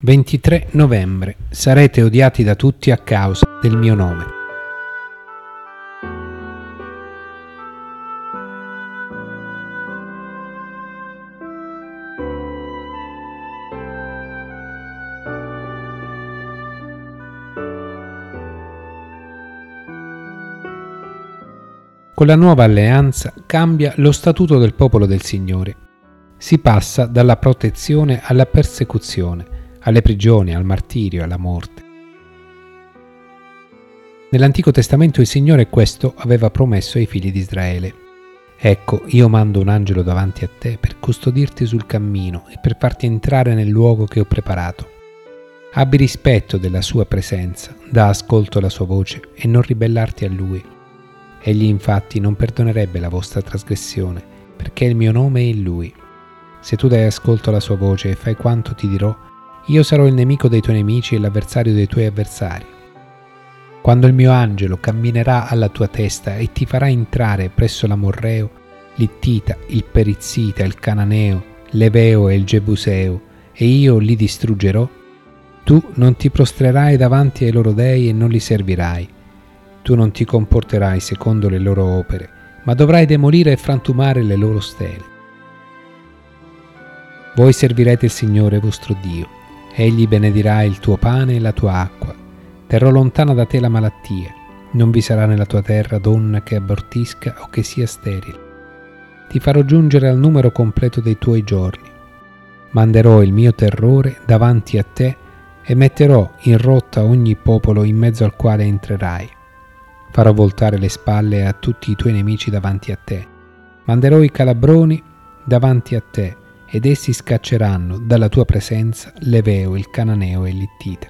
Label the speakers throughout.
Speaker 1: 23 novembre. Sarete odiati da tutti a causa del mio nome. Con la nuova alleanza cambia lo statuto del popolo del Signore. Si passa dalla protezione alla persecuzione, alle prigioni, al martirio, alla morte. Nell'Antico Testamento il Signore questo aveva promesso ai figli di Israele. Ecco, io mando un angelo davanti a te per custodirti sul cammino e per farti entrare nel luogo che ho preparato. Abbi rispetto della sua presenza, dà ascolto alla sua voce e non ribellarti a lui. Egli infatti non perdonerebbe la vostra trasgressione, perché il mio nome è in lui. Se tu dai ascolto alla sua voce e fai quanto ti dirò, io sarò il nemico dei tuoi nemici e l'avversario dei tuoi avversari. Quando il mio angelo camminerà alla tua testa e ti farà entrare presso l'Amorreo, l'Ittita, il Perizzita, il Cananeo, l'Eveo e il Gebuseo, e io li distruggerò, tu non ti prostrerai davanti ai loro dei e non li servirai. Tu non ti comporterai secondo le loro opere, ma dovrai demolire e frantumare le loro stele. Voi servirete il Signore vostro Dio. Egli benedirà il tuo pane e la tua acqua. Terrò lontana da te la malattia. Non vi sarà nella tua terra donna che abortisca o che sia sterile. Ti farò giungere al numero completo dei tuoi giorni. Manderò il mio terrore davanti a te e metterò in rotta ogni popolo in mezzo al quale entrerai. Farò voltare le spalle a tutti i tuoi nemici davanti a te. Manderò i calabroni davanti a te, ed essi scacceranno dalla tua presenza l'Eveo, il Cananeo e l'Ittita.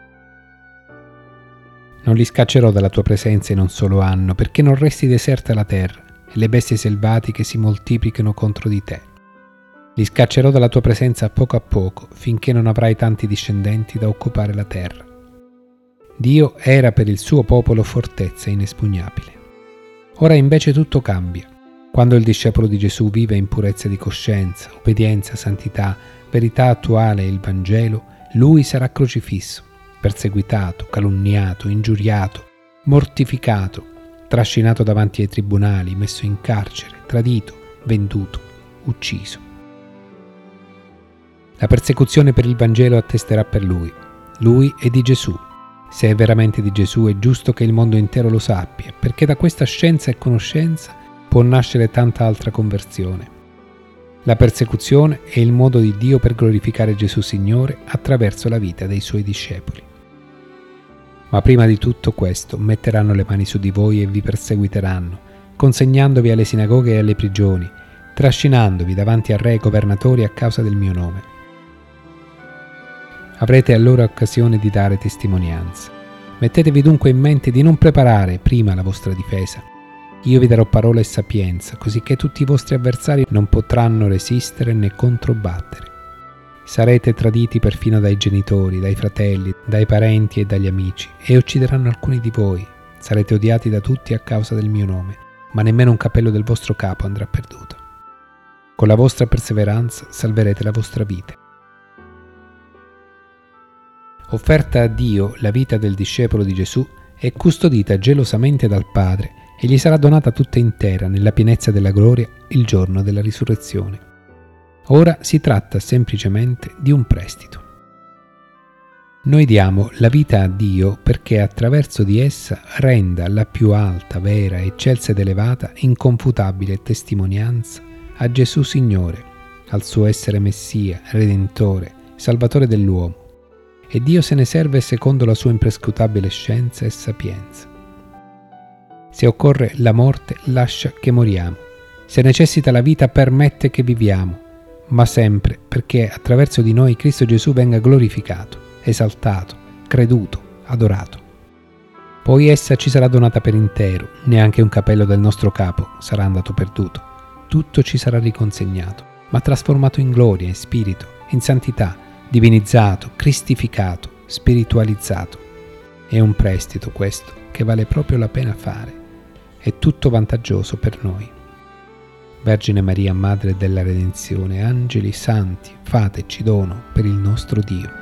Speaker 1: Non li scaccerò dalla tua presenza in un solo anno, perché non resti deserta la terra e le bestie selvatiche si moltiplichino contro di te. Li scaccerò dalla tua presenza a poco, finché non avrai tanti discendenti da occupare la terra. Dio era per il suo popolo fortezza inespugnabile. Ora invece tutto cambia. Quando il discepolo di Gesù vive in purezza di coscienza, obbedienza, santità, verità attuale e il Vangelo, lui sarà crocifisso, perseguitato, calunniato, ingiuriato, mortificato, trascinato davanti ai tribunali, messo in carcere, tradito, venduto, ucciso. La persecuzione per il Vangelo attesterà per lui. Lui è di Gesù. Se è veramente di Gesù è giusto che il mondo intero lo sappia, perché da questa scienza e conoscenza può nascere tanta altra conversione. La persecuzione è il modo di Dio per glorificare Gesù Signore attraverso la vita dei suoi discepoli. Ma prima di tutto questo metteranno le mani su di voi e vi perseguiteranno, consegnandovi alle sinagoghe e alle prigioni, trascinandovi davanti a re e governatori a causa del mio nome. Avrete allora occasione di dare testimonianza. Mettetevi dunque in mente di non preparare prima la vostra difesa. Io vi darò parola e sapienza, così che tutti i vostri avversari non potranno resistere né controbattere. Sarete traditi perfino dai genitori, dai fratelli, dai parenti e dagli amici, e uccideranno alcuni di voi. Sarete odiati da tutti a causa del mio nome, ma nemmeno un capello del vostro capo andrà perduto. Con la vostra perseveranza salverete la vostra vita. Offerta a Dio la vita del discepolo di Gesù è custodita gelosamente dal Padre e gli sarà donata tutta intera nella pienezza della gloria il giorno della risurrezione. Ora si tratta semplicemente di un prestito. Noi diamo la vita a Dio perché attraverso di essa renda la più alta, vera, eccelsa ed elevata, inconfutabile testimonianza a Gesù Signore, al suo essere Messia, Redentore, Salvatore dell'uomo, e Dio se ne serve secondo la sua imprescrutabile scienza e sapienza. Se occorre la morte, lascia che moriamo. Se necessita la vita, permette che viviamo, ma sempre perché attraverso di noi Cristo Gesù venga glorificato, esaltato, creduto, adorato. Poi essa ci sarà donata per intero, neanche un capello del nostro capo sarà andato perduto. Tutto ci sarà riconsegnato, ma trasformato in gloria, in spirito, in santità, divinizzato, cristificato, spiritualizzato. È un prestito questo che vale proprio la pena fare. È tutto vantaggioso per noi. Vergine Maria, Madre della Redenzione, angeli santi, fateci dono per il nostro Dio.